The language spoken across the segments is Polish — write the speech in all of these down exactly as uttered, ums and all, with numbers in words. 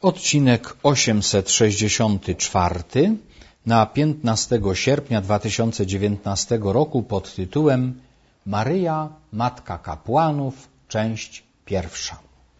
Odcinek osiemset sześćdziesiąty czwarty na piętnastego sierpnia dwa tysiące dziewiętnastego roku pod tytułem Maryja, Matka Kapłanów, część pierwsza.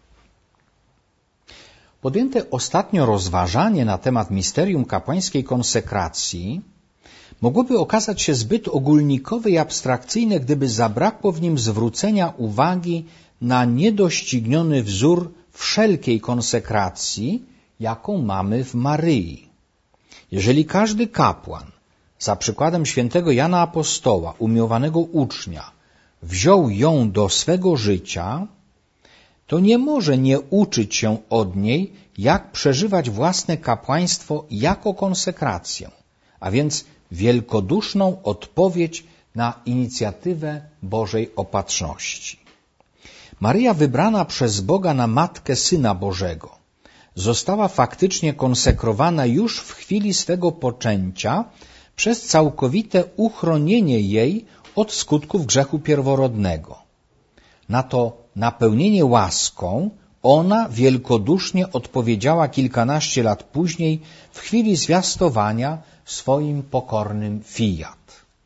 Podjęte ostatnio rozważanie na temat misterium kapłańskiej konsekracji mogłoby okazać się zbyt ogólnikowe i abstrakcyjne, gdyby zabrakło w nim zwrócenia uwagi na niedościgniony wzór wszelkiej konsekracji, jaką mamy w Maryi. Jeżeli każdy kapłan, za przykładem świętego Jana Apostoła, umiłowanego ucznia, wziął ją do swego życia, to nie może nie uczyć się od niej, jak przeżywać własne kapłaństwo jako konsekrację, a więc wielkoduszną odpowiedź na inicjatywę Bożej Opatrzności. Maryja, wybrana przez Boga na Matkę Syna Bożego, została faktycznie konsekrowana już w chwili swego poczęcia przez całkowite uchronienie jej od skutków grzechu pierworodnego. Na to napełnienie łaską ona wielkodusznie odpowiedziała kilkanaście lat później w chwili zwiastowania swoim pokornym fiat.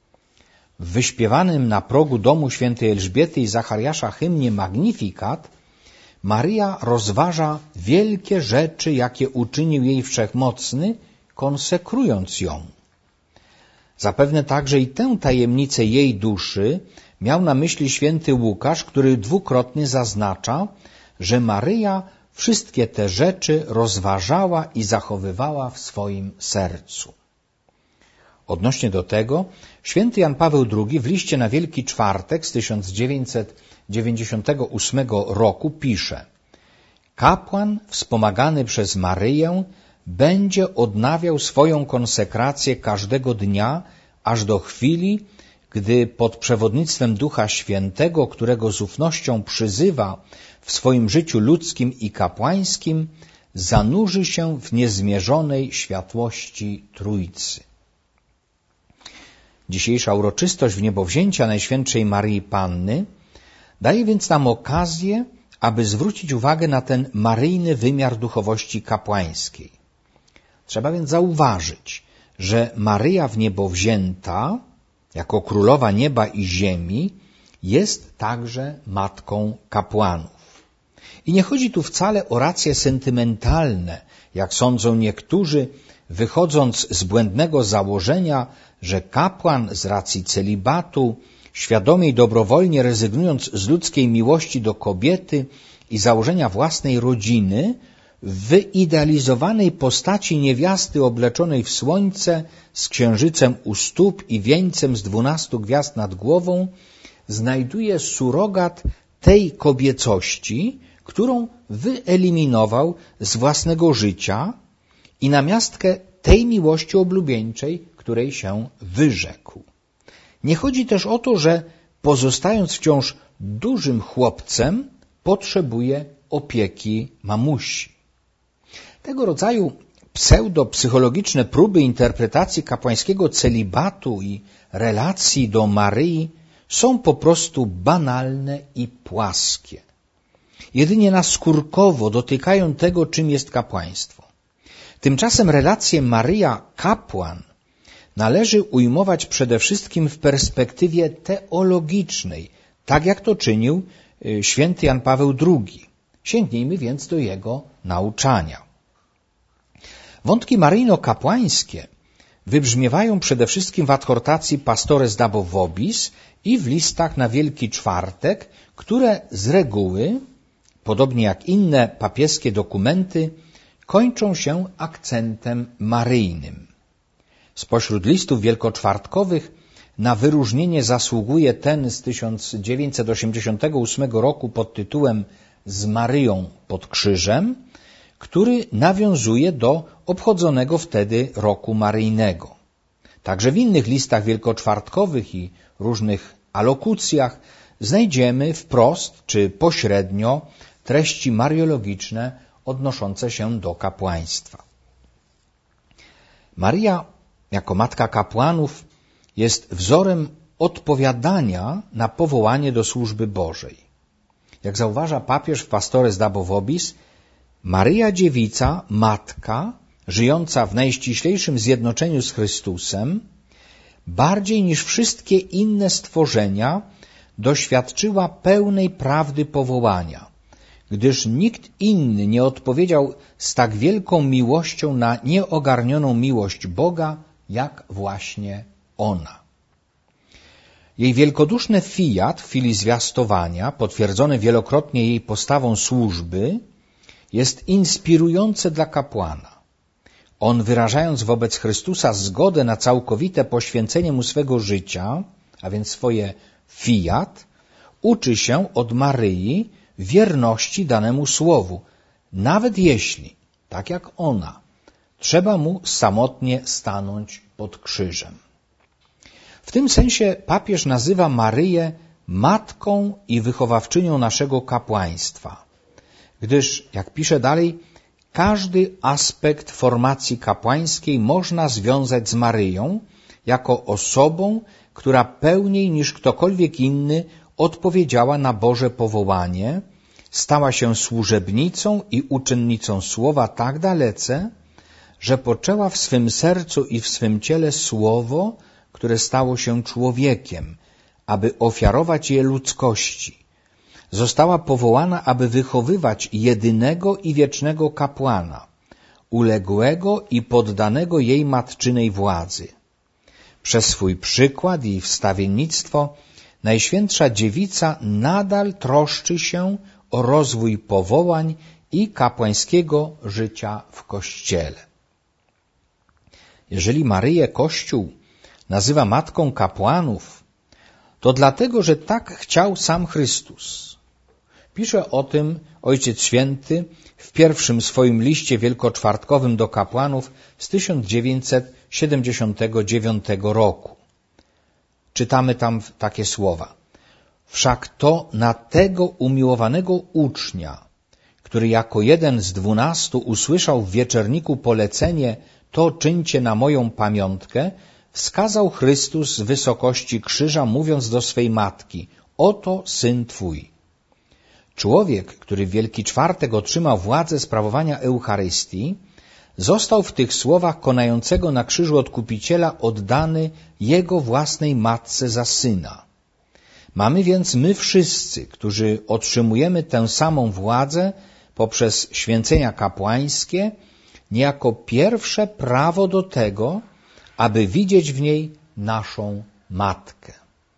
W wyśpiewanym na progu domu świętej Elżbiety i Zachariasza hymnie Magnificat Maryja rozważa wielkie rzeczy, jakie uczynił jej Wszechmocny, konsekrując ją. Zapewne także i tę tajemnicę jej duszy miał na myśli święty Łukasz, który dwukrotnie zaznacza, że Maryja wszystkie te rzeczy rozważała i zachowywała w swoim sercu. Odnośnie do tego święty Jan Paweł drugi w liście na Wielki Czwartek z tysiąc dziewięćset dziewięćdziesiątego ósmego roku pisze: kapłan wspomagany przez Maryję będzie odnawiał swoją konsekrację każdego dnia, aż do chwili, gdy pod przewodnictwem Ducha Świętego, którego z ufnością przyzywa w swoim życiu ludzkim i kapłańskim, zanurzy się w niezmierzonej światłości Trójcy. Dzisiejsza uroczystość wniebowzięcia Najświętszej Maryi Panny daje więc nam okazję, aby zwrócić uwagę na ten maryjny wymiar duchowości kapłańskiej. Trzeba więc zauważyć, że Maryja wniebowzięta, jako królowa nieba i ziemi, jest także matką kapłanów. I nie chodzi tu wcale o racje sentymentalne, jak sądzą niektórzy, wychodząc z błędnego założenia, że kapłan z racji celibatu, świadomie i dobrowolnie rezygnując z ludzkiej miłości do kobiety i założenia własnej rodziny, w wyidealizowanej postaci niewiasty obleczonej w słońce, z księżycem u stóp i wieńcem z dwunastu gwiazd nad głową, znajduje surogat tej kobiecości, którą wyeliminował z własnego życia i na miastkę tej miłości oblubieńczej, której się wyrzekł. Nie chodzi też o to, że pozostając wciąż dużym chłopcem, potrzebuje opieki mamusi. Tego rodzaju pseudopsychologiczne próby interpretacji kapłańskiego celibatu i relacji do Maryi są po prostu banalne i płaskie. Jedynie naskórkowo dotykają tego, czym jest kapłaństwo. Tymczasem relację Maryja-kapłan należy ujmować przede wszystkim w perspektywie teologicznej, tak jak to czynił święty Jan Paweł drugi. Sięgnijmy więc do jego nauczania. Wątki maryjno-kapłańskie wybrzmiewają przede wszystkim w adhortacji Pastores Dabo Vobis i w listach na Wielki Czwartek, które z reguły, podobnie jak inne papieskie dokumenty, kończą się akcentem maryjnym. Spośród listów wielkoczwartkowych na wyróżnienie zasługuje ten z tysiąc dziewięćset osiemdziesiątego ósmego roku pod tytułem Z Maryją pod krzyżem, który nawiązuje do obchodzonego wtedy roku maryjnego. Także w innych listach wielkoczwartkowych i różnych alokucjach znajdziemy wprost czy pośrednio treści mariologiczne odnoszące się do kapłaństwa. Maryja jako matka kapłanów jest wzorem odpowiadania na powołanie do służby Bożej. Jak zauważa papież w Pastores Dabo Vobis, Maryja Dziewica, matka, żyjąca w najściślejszym zjednoczeniu z Chrystusem, bardziej niż wszystkie inne stworzenia doświadczyła pełnej prawdy powołania, gdyż nikt inny nie odpowiedział z tak wielką miłością na nieogarnioną miłość Boga, jak właśnie ona. Jej wielkoduszne fiat w chwili zwiastowania, potwierdzone wielokrotnie jej postawą służby, jest inspirujące dla kapłana. On, wyrażając wobec Chrystusa zgodę na całkowite poświęcenie mu swego życia, a więc swoje fiat, uczy się od Maryi wierności danemu słowu, nawet jeśli, tak jak ona, trzeba mu samotnie stanąć pod krzyżem. W tym sensie papież nazywa Maryję matką i wychowawczynią naszego kapłaństwa, gdyż, jak pisze dalej, każdy aspekt formacji kapłańskiej można związać z Maryją jako osobą, która pełniej niż ktokolwiek inny odpowiedziała na Boże powołanie, stała się służebnicą i uczennicą słowa tak dalece, że poczęła w swym sercu i w swym ciele słowo, które stało się człowiekiem, aby ofiarować je ludzkości. Została powołana, aby wychowywać jedynego i wiecznego kapłana, uległego i poddanego jej matczynej władzy. Przez swój przykład i wstawiennictwo Najświętsza Dziewica nadal troszczy się o rozwój powołań i kapłańskiego życia w Kościele. Jeżeli Maryję Kościół nazywa matką kapłanów, to dlatego, że tak chciał sam Chrystus. Pisze o tym Ojciec Święty w pierwszym swoim liście wielkoczwartkowym do kapłanów z tysiąc dziewięćset siedemdziesiątego dziewiątego roku. Czytamy tam takie słowa. Wszak to na tego umiłowanego ucznia, który jako jeden z dwunastu usłyszał w wieczerniku polecenie to czyńcie na moją pamiątkę, wskazał Chrystus z wysokości krzyża, mówiąc do swej matki, oto syn twój. Człowiek, który w Wielki Czwartek otrzymał władzę sprawowania Eucharystii, został w tych słowach konającego na krzyżu Odkupiciela oddany Jego własnej matce za syna. Mamy więc my wszyscy, którzy otrzymujemy tę samą władzę poprzez święcenia kapłańskie, niejako pierwsze prawo do tego, aby widzieć w niej naszą matkę.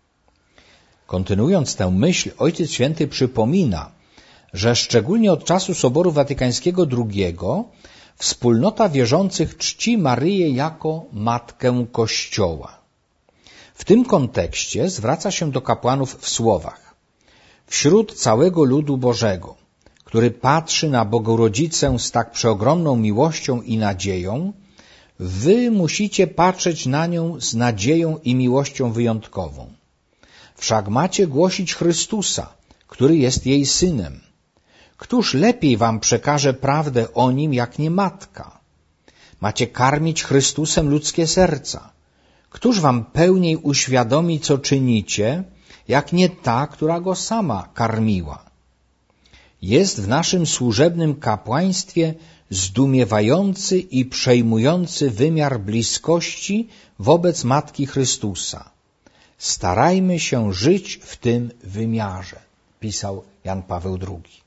Kontynuując tę myśl, Ojciec Święty przypomina, że szczególnie od czasu Soboru Watykańskiego drugiego wspólnota wierzących czci Maryję jako Matkę Kościoła. W tym kontekście zwraca się do kapłanów w słowach: wśród całego ludu Bożego, który patrzy na Bogorodzicę z tak przeogromną miłością i nadzieją, wy musicie patrzeć na nią z nadzieją i miłością wyjątkową. Wszak macie głosić Chrystusa, który jest jej synem. Któż lepiej wam przekaże prawdę o nim, jak nie matka? Macie karmić Chrystusem ludzkie serca. Któż wam pełniej uświadomi, co czynicie, jak nie ta, która go sama karmiła? Jest w naszym służebnym kapłaństwie zdumiewający i przejmujący wymiar bliskości wobec Matki Chrystusa. Starajmy się żyć w tym wymiarze, pisał Jan Paweł drugi.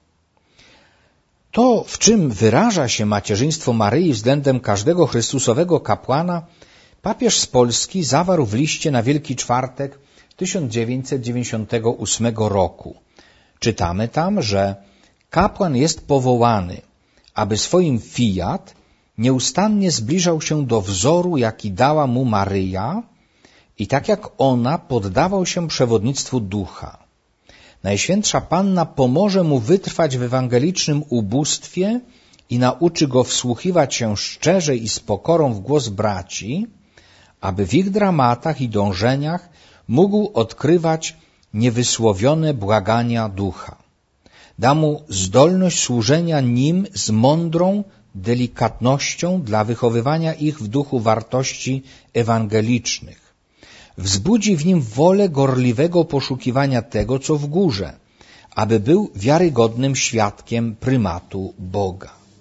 To, w czym wyraża się macierzyństwo Maryi względem każdego chrystusowego kapłana, papież z Polski zawarł w liście na Wielki Czwartek tysiąc dziewięćset dziewięćdziesiątego ósmego roku. Czytamy tam, że kapłan jest powołany, aby swoim fiat nieustannie zbliżał się do wzoru, jaki dała mu Maryja, i tak jak ona poddawał się przewodnictwu Ducha. Najświętsza Panna pomoże mu wytrwać w ewangelicznym ubóstwie i nauczy go wsłuchiwać się szczerze i z pokorą w głos braci, aby w ich dramatach i dążeniach mógł odkrywać niewysłowione błagania Ducha. Da mu zdolność służenia nim z mądrą delikatnością dla wychowywania ich w duchu wartości ewangelicznych. Wzbudzi w nim wolę gorliwego poszukiwania tego, co w górze, aby był wiarygodnym świadkiem prymatu Boga.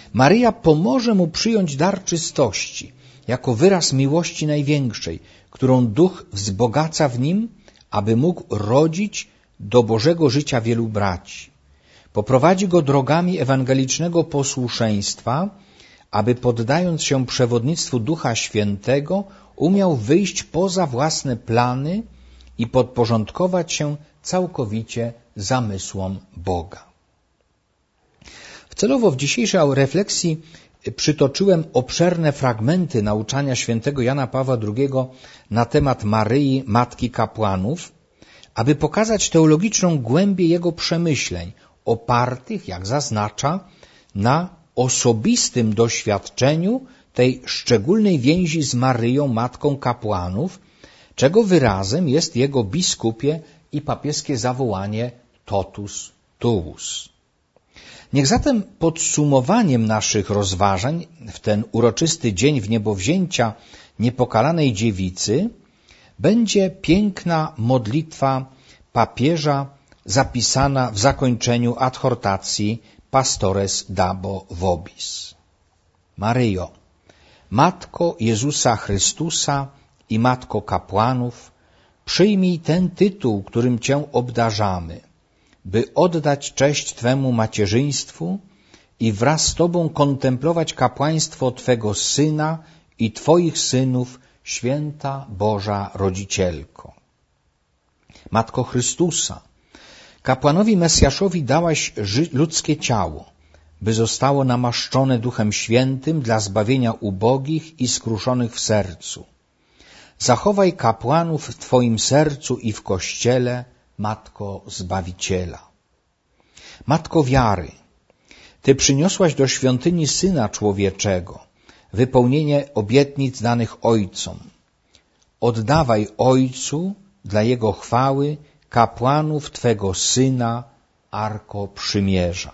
Maryja pomoże mu przyjąć dar czystości jako wyraz miłości największej, którą Duch wzbogaca w nim, aby mógł rodzić do Bożego życia wielu braci. Poprowadzi go drogami ewangelicznego posłuszeństwa, aby poddając się przewodnictwu Ducha Świętego umiał wyjść poza własne plany i podporządkować się całkowicie zamysłom Boga. Celowo w dzisiejszej refleksji przytoczyłem obszerne fragmenty nauczania świętego Jana Pawła drugiego na temat Maryi, Matki Kapłanów, aby pokazać teologiczną głębię jego przemyśleń, opartych, jak zaznacza, na osobistym doświadczeniu tej szczególnej więzi z Maryją, Matką Kapłanów, czego wyrazem jest jego biskupie i papieskie zawołanie totus tuus. Niech zatem podsumowaniem naszych rozważań w ten uroczysty dzień wniebowzięcia niepokalanej dziewicy będzie piękna modlitwa papieża zapisana w zakończeniu adhortacji Pastores Dabo Vobis. Maryjo, Matko Jezusa Chrystusa i Matko Kapłanów, przyjmij ten tytuł, którym Cię obdarzamy, by oddać cześć Twemu macierzyństwu i wraz z Tobą kontemplować kapłaństwo Twego Syna i Twoich synów, święta Boża Rodzicielko. Matko Chrystusa, kapłanowi Mesjaszowi dałaś ludzkie ciało, by zostało namaszczone Duchem Świętym dla zbawienia ubogich i skruszonych w sercu. Zachowaj kapłanów w Twoim sercu i w Kościele, Matko Zbawiciela. Matko wiary, Ty przyniosłaś do świątyni Syna Człowieczego, wypełnienie obietnic danych Ojcom. Oddawaj Ojcu dla Jego chwały kapłanów Twego Syna, Arko Przymierza.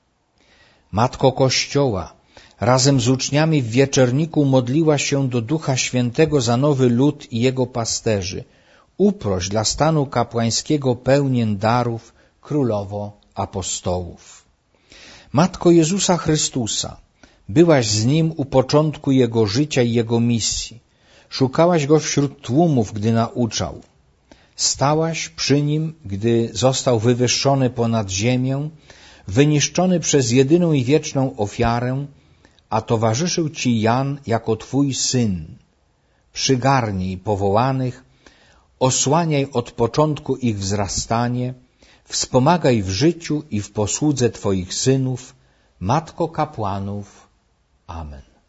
Matko Kościoła, razem z uczniami w wieczerniku modliła się do Ducha Świętego za nowy lud i jego pasterzy. Uproś dla stanu kapłańskiego pełnię darów, Królowo Apostołów. Matko Jezusa Chrystusa, byłaś z Nim u początku Jego życia i Jego misji. Szukałaś Go wśród tłumów, gdy nauczał. Stałaś przy Nim, gdy został wywyższony ponad ziemię, wyniszczony przez jedyną i wieczną ofiarę, a towarzyszył Ci Jan jako Twój syn. Przygarnij powołanych, osłaniaj od początku ich wzrastanie, wspomagaj w życiu i w posłudze Twoich synów, Matko kapłanów. Amen.